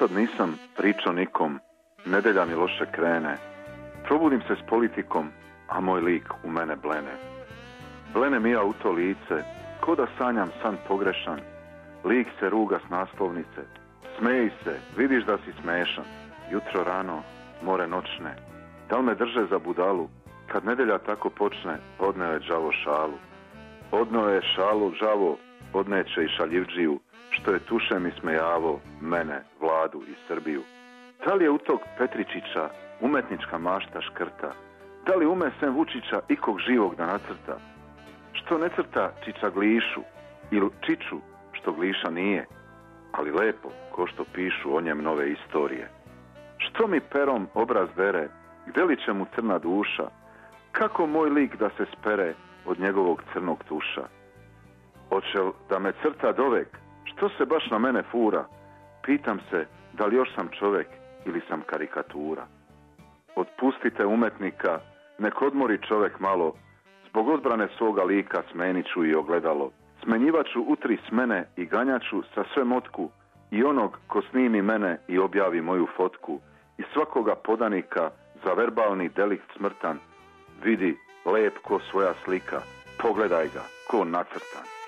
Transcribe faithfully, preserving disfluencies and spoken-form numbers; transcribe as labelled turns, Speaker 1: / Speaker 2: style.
Speaker 1: Dosad nisam pričao nikom, nedelja mi loše krene. Probudim se s politikom, a moj lik u mene blene. Blene mi ja u to lice, ko da sanjam san pogrešan. Lik se ruga s naslovnice, smeji se, vidiš da si smešan. Jutro rano, more noćne, da li me drže za budalu? Kad nedelja tako počne, odneo je đavo šalu. Odneo je šalu đavo, odneće i šaljivđiju, što je tušem i smejavo mene, Vladu i Srbiju. Da li je u tog Petričića umetnička mašta škrta? Da li ume sem Vučića ikog živog da nacrta? Što ne crta Čiča Glišu ili Čiču, što Gliša nije, ali lepo, ko što pišu o njem nove istorije. Što mi perom obraz dere, gde li će mu crna duša? Kako moj lik da se spere od njegovog crnog tuša? Hoće da me crta dovek? Što se baš na mene fura? Pitam se, da li još sam čovek ili sam karikatura? Otpustite umetnika, nek odmori čovek malo, zbog odbrane svoga lika smeniću i ogledalo. Smenjivaću utri smene i ganjaću sa sve motku i onog ko snimi mene i objavi moju fotku i svakoga podanika za verbalni delikt smrtan. Vidi, lep ko svoja slika, pogledaj ga, ko nacrtan.